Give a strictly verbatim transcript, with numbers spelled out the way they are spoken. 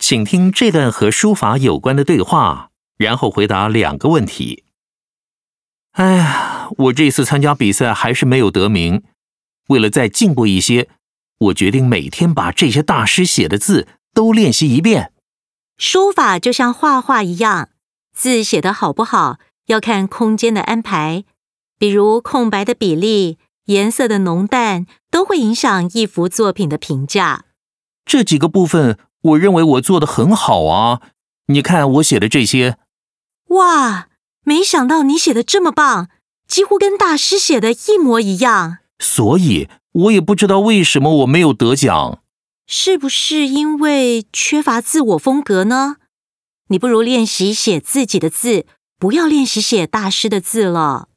请听这段和书法有关的对话，然后回答两个问题。哎呀，我这次参加比赛还是没有得名。为了再进步一些，我决定每天把这些大师写的字都练习一遍。 书法就像画画一样，字写得好不好，要看空间的安排，比如空白的比例、颜色的浓淡，都会影响一幅作品的评价。 这几个部分，我认为我做得很好啊。你看我写的这些。 哇，没想到你写得这么棒，几乎跟大师写的一模一样。 所以我也不知道为什么我没有得奖。 是不是因为缺乏自我风格呢？你不如练习写自己的字，不要练习写大师的字了。